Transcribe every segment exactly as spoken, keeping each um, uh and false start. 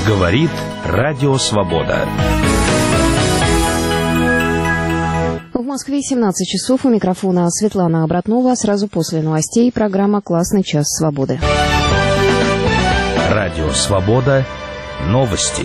Говорит Радио Свобода. В Москве семнадцать часов. У микрофона Светлана Обратнова. Сразу после новостей программа «Классный час свободы». Радио Свобода. Новости.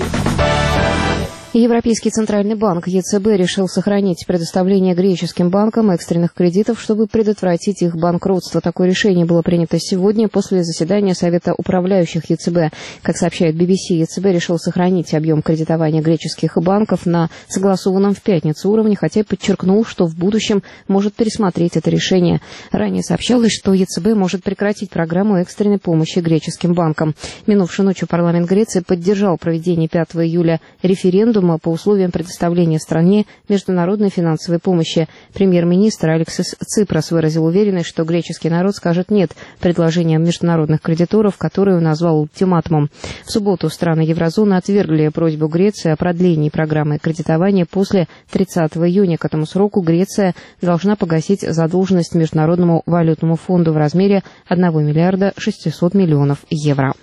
Европейский центральный банк Е Цэ Бэ решил сохранить предоставление греческим банкам экстренных кредитов, чтобы предотвратить их банкротство. Такое решение было принято сегодня после заседания Совета управляющих Е Цэ Бэ. Как сообщает Би Би Си, Е Цэ Бэ решил сохранить объем кредитования греческих банков на согласованном в пятницу уровне, хотя и подчеркнул, что в будущем может пересмотреть это решение. Ранее сообщалось, что Е Цэ Бэ может прекратить программу экстренной помощи греческим банкам. Минувшей ночью парламент Греции поддержал проведение пятого июля референдума по условиям предоставления стране международной финансовой помощи. Премьер-министр Алексис Ципрос выразил уверенность, что греческий народ скажет «нет» предложениям международных кредиторов, которые он назвал ультиматумом. В субботу страны еврозоны отвергли просьбу Греции о продлении программы кредитования после тридцатого июня. К этому сроку Греция должна погасить задолженность Международному валютному фонду в размере одного миллиарда шестисот миллионов евро.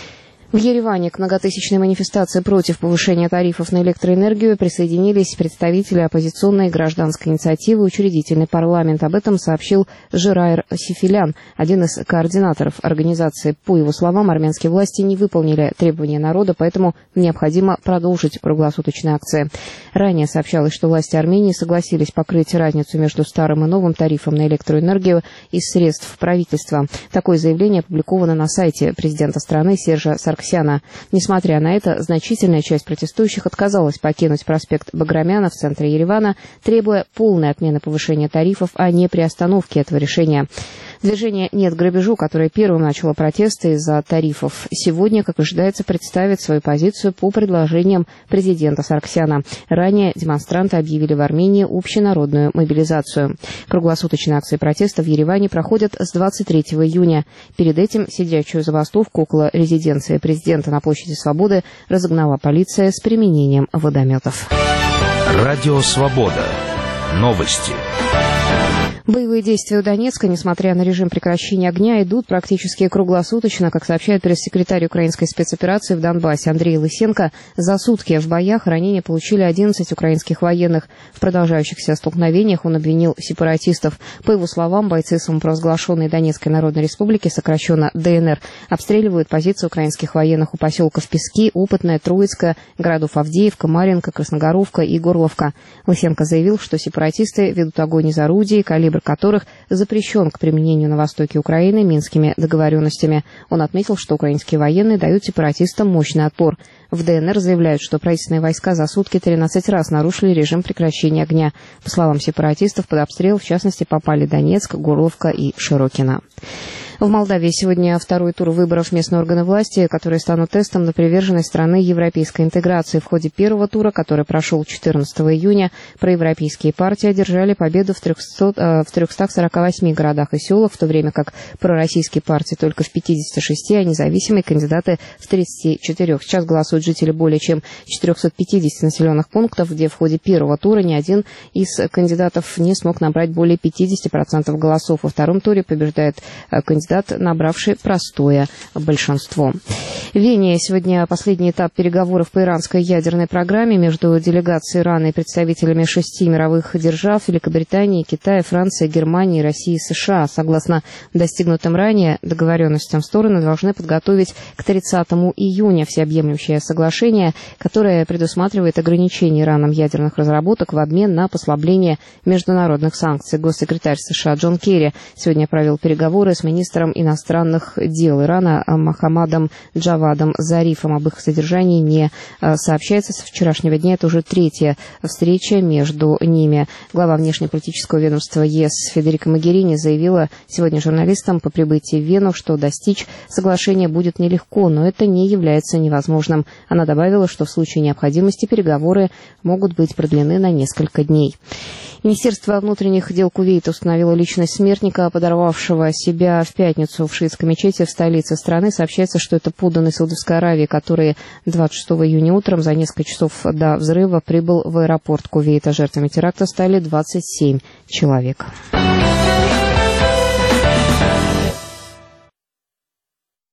В Ереване к многотысячной манифестации против повышения тарифов на электроэнергию присоединились представители оппозиционной и гражданской инициативы «Учредительный парламент». Об этом сообщил Жираир Сифилян, один из координаторов организации. По его словам, армянские власти не выполнили требования народа, поэтому необходимо продолжить круглосуточные акции. Ранее сообщалось, что власти Армении согласились покрыть разницу между старым и новым тарифом на электроэнергию из средств правительства. Такое заявление опубликовано на сайте президента страны Сержа Сарксяна. Несмотря на это, значительная часть протестующих отказалась покинуть проспект Баграмяна в центре Еревана, требуя полной отмены повышения тарифов, а не приостановки этого решения. Движение «Нет грабежу», которое первым начало протесты из-за тарифов, сегодня, как ожидается, представит свою позицию по предложениям президента Сарксяна. Ранее демонстранты объявили в Армении общенародную мобилизацию. Круглосуточные акции протеста в Ереване проходят с двадцать третьего июня. Перед этим сидячую забастовку около резиденции президента на площади Свободы разогнала полиция с применением водометов. Радио Свобода. Новости. Боевые действия у Донецка, несмотря на режим прекращения огня, идут практически круглосуточно, как сообщает пресс-секретарь украинской спецоперации в Донбассе Андрей Лысенко. За сутки в боях ранения получили одиннадцать украинских военных. В продолжающихся столкновениях он обвинил сепаратистов. По его словам, бойцы самопровозглашенной Донецкой Народной Республики, сокращенно Дэ Эн Эр, обстреливают позиции украинских военных у поселков Пески, Опытное, Троицкое, городов Авдеевка, Марьинка, Красногоровка и Горловка. Лысенко заявил, что сепаратисты ведут огонь из орудий, калибр которых запрещен к применению на востоке Украины Минскими договоренностями. Он отметил, что украинские военные дают сепаратистам мощный отпор. В Дэ Эн Эр заявляют, что правительственные войска за сутки тринадцать раз нарушили режим прекращения огня. По словам сепаратистов, под обстрел, в частности, попали Донецк, Горловка и Широкино. В Молдавии сегодня второй тур выборов в местные органы власти, которые станут тестом на приверженность страны европейской интеграции. В ходе первого тура, который прошел четырнадцатого июня, проевропейские партии одержали победу в трехстах сорока восьми городах и селах, в то время как пророссийские партии только в пятидесяти шести, а независимые кандидаты в тридцати четырёх. Сейчас голосуют жители более чем четырехсот пятидесяти населенных пунктов, где в ходе первого тура ни один из кандидатов не смог набрать более пятидесяти процентов голосов. Во втором туре побеждает кандидат, набравший простое большинство. В Вене сегодня последний этап переговоров по иранской ядерной программе между делегацией Ирана и представителями шести мировых держав — Великобритании, Китая, Франции, Германии, России и США. Согласно достигнутым ранее договоренностям, стороны должны подготовить к тридцатому июня всеобъемлющее соглашение, которое предусматривает ограничение Ираном ядерных разработок в обмен на послабление международных санкций. Госсекретарь США Джон Керри сегодня провел переговоры с министром иностранных дел Ирана Мохаммадом Джавадом Зарифом. Об их содержании не сообщается. С вчерашнего дня это уже третья встреча между ними. Глава внешнеполитического ведомства ЕС Федерика Могерини заявила сегодня журналистам по прибытии в Вену, что достичь соглашения будет нелегко, но это не является невозможным. Она добавила, что в случае необходимости переговоры могут быть продлены на несколько дней. Министерство внутренних дел Кувейта установило личность смертника, подорвавшего себя в пятницу в шиитской мечети в столице страны. Сообщается, что это подданный Саудовской Аравии, который двадцать шестого июня утром за несколько часов до взрыва прибыл в аэропорт Кувейта. Жертвами теракта стали двадцать семь человек.